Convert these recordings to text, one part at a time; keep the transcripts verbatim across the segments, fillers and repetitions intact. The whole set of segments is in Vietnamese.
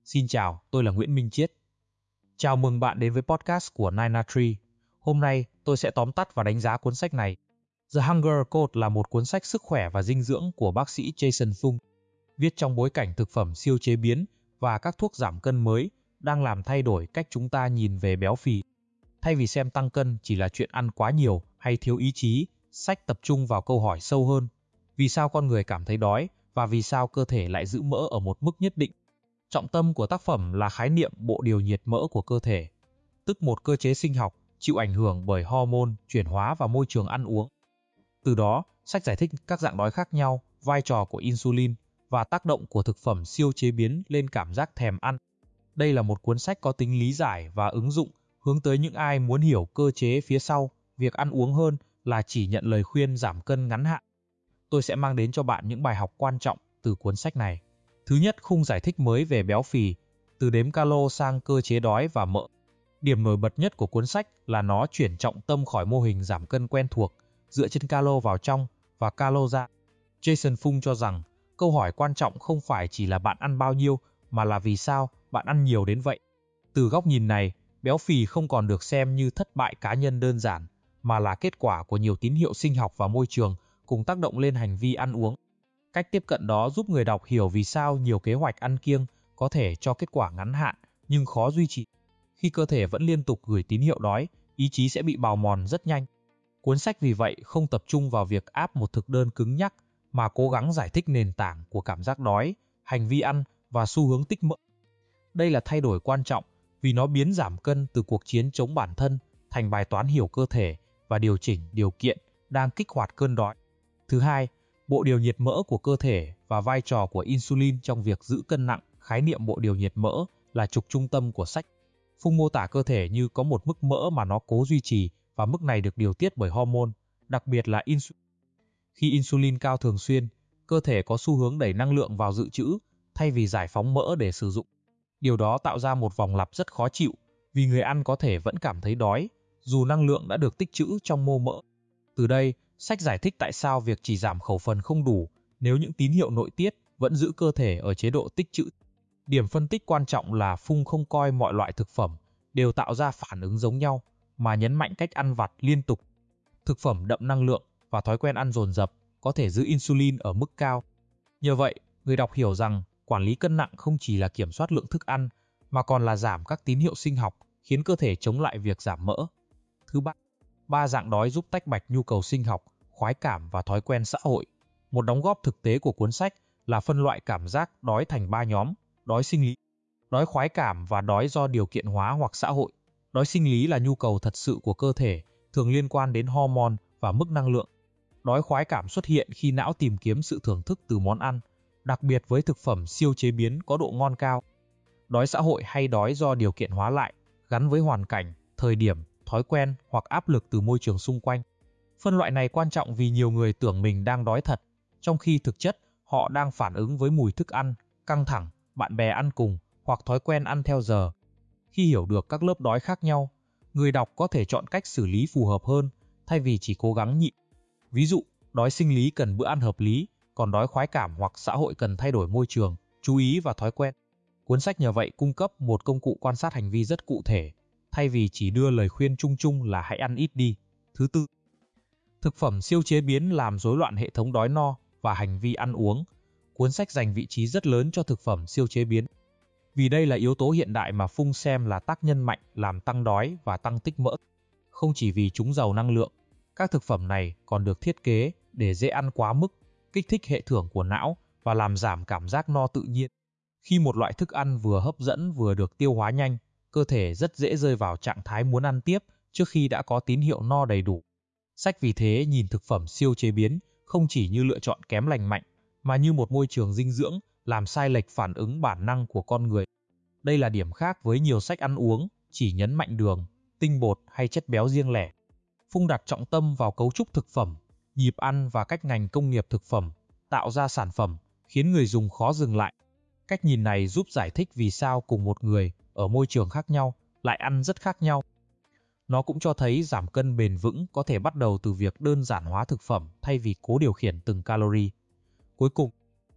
Xin chào, tôi là Nguyễn Minh Chiết. Chào mừng bạn đến với podcast của nine na tree. Hôm nay, tôi sẽ tóm tắt và đánh giá cuốn sách này. The Hunger Code là một cuốn sách sức khỏe và dinh dưỡng của bác sĩ Jason Fung, viết trong bối cảnh thực phẩm siêu chế biến và các thuốc giảm cân mới đang làm thay đổi cách chúng ta nhìn về béo phì. Thay vì xem tăng cân chỉ là chuyện ăn quá nhiều hay thiếu ý chí, sách tập trung vào câu hỏi sâu hơn. Vì sao con người cảm thấy đói và vì sao cơ thể lại giữ mỡ ở một mức nhất định? Trọng tâm của tác phẩm là khái niệm bộ điều nhiệt mỡ của cơ thể, tức một cơ chế sinh học chịu ảnh hưởng bởi hormone, chuyển hóa và môi trường ăn uống. Từ đó, sách giải thích các dạng đói khác nhau, vai trò của insulin và tác động của thực phẩm siêu chế biến lên cảm giác thèm ăn. Đây là một cuốn sách có tính lý giải và ứng dụng, hướng tới những ai muốn hiểu cơ chế phía sau việc ăn uống hơn là chỉ nhận lời khuyên giảm cân ngắn hạn. Tôi sẽ mang đến cho bạn những bài học quan trọng từ cuốn sách này. Thứ nhất, khung giải thích mới về béo phì, từ đếm calo sang cơ chế đói và mỡ. Điểm nổi bật nhất của cuốn sách là nó chuyển trọng tâm khỏi mô hình giảm cân quen thuộc, dựa trên calo vào trong và calo ra. Jason Fung cho rằng, câu hỏi quan trọng không phải chỉ là bạn ăn bao nhiêu, mà là vì sao bạn ăn nhiều đến vậy. Từ góc nhìn này, béo phì không còn được xem như thất bại cá nhân đơn giản, mà là kết quả của nhiều tín hiệu sinh học và môi trường cùng tác động lên hành vi ăn uống. Cách tiếp cận đó giúp người đọc hiểu vì sao nhiều kế hoạch ăn kiêng có thể cho kết quả ngắn hạn nhưng khó duy trì. Khi cơ thể vẫn liên tục gửi tín hiệu đói, ý chí sẽ bị bào mòn rất nhanh. Cuốn sách vì vậy không tập trung vào việc áp một thực đơn cứng nhắc, mà cố gắng giải thích nền tảng của cảm giác đói, hành vi ăn và xu hướng tích mỡ. Đây là thay đổi quan trọng vì nó biến giảm cân từ cuộc chiến chống bản thân thành bài toán hiểu cơ thể và điều chỉnh điều kiện đang kích hoạt cơn đói. Thứ hai, bộ điều nhiệt mỡ của cơ thể và vai trò của insulin trong việc giữ cân nặng. Khái niệm bộ điều nhiệt mỡ là trục trung tâm của sách. Fung mô tả cơ thể như có một mức mỡ mà nó cố duy trì, và mức này được điều tiết bởi hormone, đặc biệt là insulin. Khi insulin cao thường xuyên, cơ thể có xu hướng đẩy năng lượng vào dự trữ thay vì giải phóng mỡ để sử dụng. Điều đó tạo ra một vòng lặp rất khó chịu, vì người ăn có thể vẫn cảm thấy đói, dù năng lượng đã được tích trữ trong mô mỡ. Từ đây, sách giải thích tại sao việc chỉ giảm khẩu phần không đủ nếu những tín hiệu nội tiết vẫn giữ cơ thể ở chế độ tích trữ. Điểm phân tích quan trọng là Fung không coi mọi loại thực phẩm đều tạo ra phản ứng giống nhau, mà nhấn mạnh cách ăn vặt liên tục. Thực phẩm đậm năng lượng và thói quen ăn dồn dập có thể giữ insulin ở mức cao. Nhờ vậy, người đọc hiểu rằng quản lý cân nặng không chỉ là kiểm soát lượng thức ăn, mà còn là giảm các tín hiệu sinh học khiến cơ thể chống lại việc giảm mỡ. Thứ ba, ba dạng đói giúp tách bạch nhu cầu sinh học, khoái cảm và thói quen xã hội. Một đóng góp thực tế của cuốn sách là phân loại cảm giác đói thành ba nhóm: đói sinh lý, đói khoái cảm và đói do điều kiện hóa hoặc xã hội. Đói sinh lý là nhu cầu thật sự của cơ thể, thường liên quan đến hormone và mức năng lượng. Đói khoái cảm xuất hiện khi não tìm kiếm sự thưởng thức từ món ăn, đặc biệt với thực phẩm siêu chế biến có độ ngon cao. Đói xã hội hay đói do điều kiện hóa lại, gắn với hoàn cảnh, thời điểm, thói quen hoặc áp lực từ môi trường xung quanh. Phân loại này quan trọng vì nhiều người tưởng mình đang đói thật, trong khi thực chất họ đang phản ứng với mùi thức ăn, căng thẳng, bạn bè ăn cùng hoặc thói quen ăn theo giờ. Khi hiểu được các lớp đói khác nhau, người đọc có thể chọn cách xử lý phù hợp hơn thay vì chỉ cố gắng nhịn. Ví dụ, đói sinh lý cần bữa ăn hợp lý, còn đói khoái cảm hoặc xã hội cần thay đổi môi trường, chú ý và thói quen. Cuốn sách nhờ vậy cung cấp một công cụ quan sát hành vi rất cụ thể, thay vì chỉ đưa lời khuyên chung chung là hãy ăn ít đi. Thứ tư, thực phẩm siêu chế biến làm rối loạn hệ thống đói no và hành vi ăn uống. Cuốn sách dành vị trí rất lớn cho thực phẩm siêu chế biến, vì đây là yếu tố hiện đại mà Fung xem là tác nhân mạnh làm tăng đói và tăng tích mỡ. Không chỉ vì chúng giàu năng lượng, các thực phẩm này còn được thiết kế để dễ ăn quá mức, kích thích hệ thưởng của não và làm giảm cảm giác no tự nhiên. Khi một loại thức ăn vừa hấp dẫn vừa được tiêu hóa nhanh, cơ thể rất dễ rơi vào trạng thái muốn ăn tiếp trước khi đã có tín hiệu no đầy đủ. Sách vì thế nhìn thực phẩm siêu chế biến không chỉ như lựa chọn kém lành mạnh, mà như một môi trường dinh dưỡng làm sai lệch phản ứng bản năng của con người. Đây là điểm khác với nhiều sách ăn uống chỉ nhấn mạnh đường, tinh bột hay chất béo riêng lẻ. Fung đặt trọng tâm vào cấu trúc thực phẩm, nhịp ăn và cách ngành công nghiệp thực phẩm tạo ra sản phẩm, khiến người dùng khó dừng lại. Cách nhìn này giúp giải thích vì sao cùng một người ở môi trường khác nhau lại ăn rất khác nhau. Nó cũng cho thấy giảm cân bền vững có thể bắt đầu từ việc đơn giản hóa thực phẩm thay vì cố điều khiển từng calorie. Cuối cùng,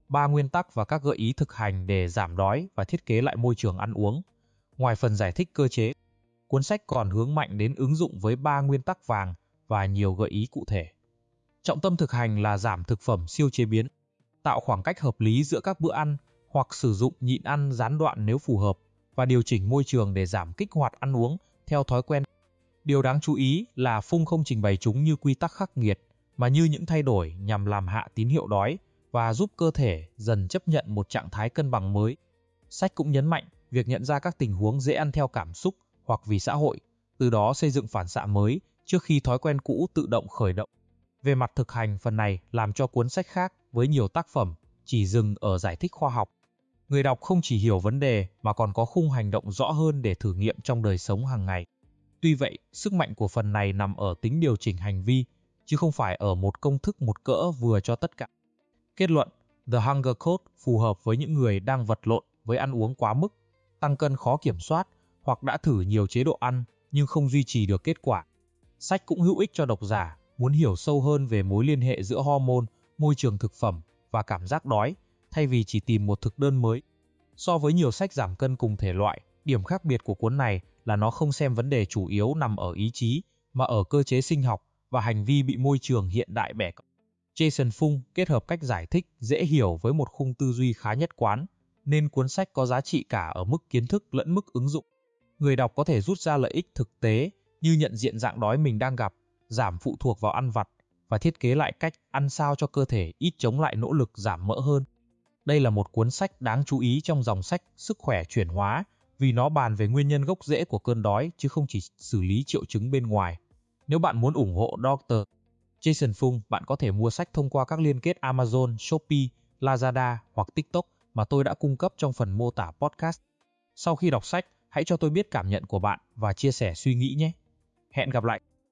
ba nguyên tắc và các gợi ý thực hành để giảm đói và thiết kế lại môi trường ăn uống. Ngoài phần giải thích cơ chế, cuốn sách còn hướng mạnh đến ứng dụng với ba nguyên tắc vàng và nhiều gợi ý cụ thể. Trọng tâm thực hành là giảm thực phẩm siêu chế biến, tạo khoảng cách hợp lý giữa các bữa ăn hoặc sử dụng nhịn ăn gián đoạn nếu phù hợp và điều chỉnh môi trường để giảm kích hoạt ăn uống theo thói quen. Điều đáng chú ý là Fung không trình bày chúng như quy tắc khắc nghiệt mà như những thay đổi nhằm làm hạ tín hiệu đói và giúp cơ thể dần chấp nhận một trạng thái cân bằng mới. Sách cũng nhấn mạnh việc nhận ra các tình huống dễ ăn theo cảm xúc hoặc vì xã hội, từ đó xây dựng phản xạ mới trước khi thói quen cũ tự động khởi động. Về mặt thực hành, phần này làm cho cuốn sách khác với nhiều tác phẩm chỉ dừng ở giải thích khoa học. Người đọc không chỉ hiểu vấn đề mà còn có khung hành động rõ hơn để thử nghiệm trong đời sống hàng ngày. Tuy vậy, sức mạnh của phần này nằm ở tính điều chỉnh hành vi, chứ không phải ở một công thức một cỡ vừa cho tất cả. Kết luận, The Hunger Code phù hợp với những người đang vật lộn với ăn uống quá mức, tăng cân khó kiểm soát hoặc đã thử nhiều chế độ ăn nhưng không duy trì được kết quả. Sách cũng hữu ích cho độc giả muốn hiểu sâu hơn về mối liên hệ giữa hormone, môi trường thực phẩm và cảm giác đói, thay vì chỉ tìm một thực đơn mới. So với nhiều sách giảm cân cùng thể loại, điểm khác biệt của cuốn này là nó không xem vấn đề chủ yếu nằm ở ý chí, mà ở cơ chế sinh học và hành vi bị môi trường hiện đại bẻ cong. Jason Fung kết hợp cách giải thích dễ hiểu với một khung tư duy khá nhất quán, nên cuốn sách có giá trị cả ở mức kiến thức lẫn mức ứng dụng. Người đọc có thể rút ra lợi ích thực tế như nhận diện dạng đói mình đang gặp, giảm phụ thuộc vào ăn vặt và thiết kế lại cách ăn sao cho cơ thể ít chống lại nỗ lực giảm mỡ hơn. Đây là một cuốn sách đáng chú ý trong dòng sách Sức khỏe chuyển hóa vì nó bàn về nguyên nhân gốc rễ của cơn đói chứ không chỉ xử lý triệu chứng bên ngoài. Nếu bạn muốn ủng hộ doctor Jason Fung, bạn có thể mua sách thông qua các liên kết Amazon, Shopee, Lazada hoặc TikTok mà tôi đã cung cấp trong phần mô tả podcast. Sau khi đọc sách, hãy cho tôi biết cảm nhận của bạn và chia sẻ suy nghĩ nhé. Hẹn gặp lại!